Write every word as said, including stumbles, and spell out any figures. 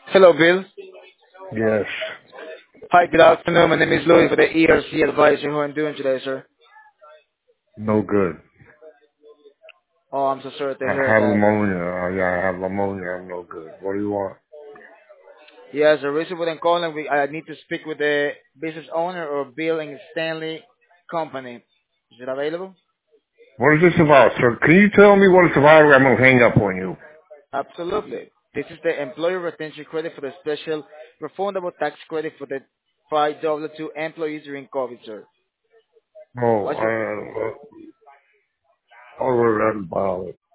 Hello, Bill. Yes. Hi, good afternoon. My name is Louis with the E R C Advisor. How are you doing today, sir? No good. Oh, I'm so sorry to I hear have that. pneumonia. Uh, yeah, I have pneumonia. I'm no good. What do you want? Yes, the reason for the calling, we, I need to speak with the business owner or Bill and Stanley Company. Is it available? What is this about, sir? Can you tell me what it's about or I'm going to hang up on you? Absolutely. This is the employee retention credit for the special refundable tax credit for the five W two employees during COVID, sir. Oh, What's your, I, uh, already about it.